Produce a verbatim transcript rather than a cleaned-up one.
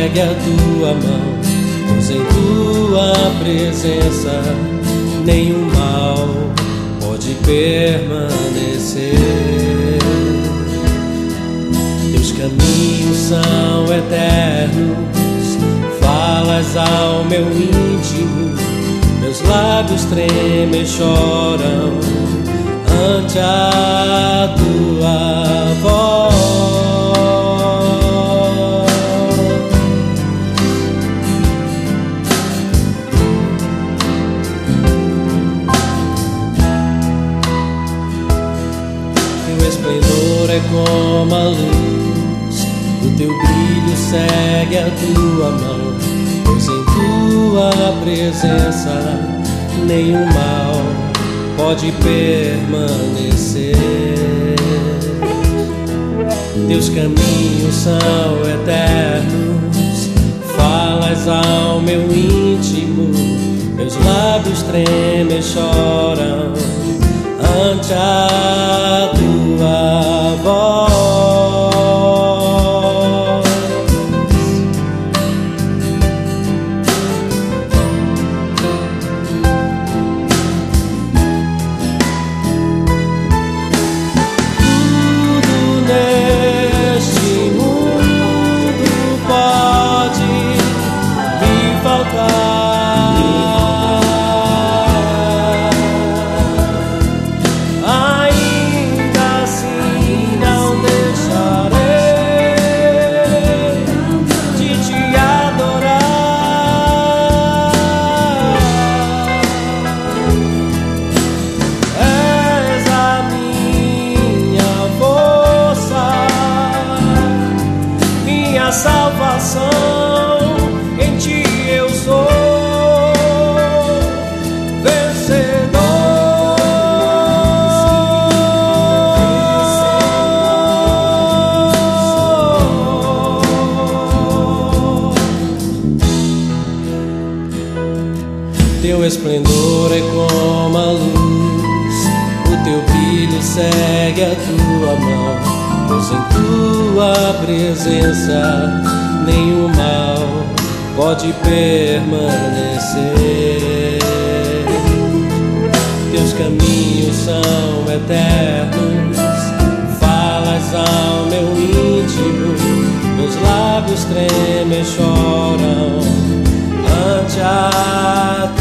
segue a tua mão, pois em tua presença nenhum mal pode permanecer. Teus caminhos são eternos, falas ao meu íntimo, meus lábios tremem e choram ante a tua voz. Teu esplendor é como a luz, o teu brilho segue a tua mão, pois em tua presença nenhum mal pode permanecer. Teus caminhos são eternos, falas ao meu íntimo, meus lábios tremem e choram ante a tua voz. Salvação, em ti eu sou vencedor. Teu esplendor é como a luz, o teu brilho segue a tua mão, pois em tua presença nenhum mal pode permanecer. Teus caminhos são eternos, falas ao meu íntimo, meus lábios tremem e choram ante a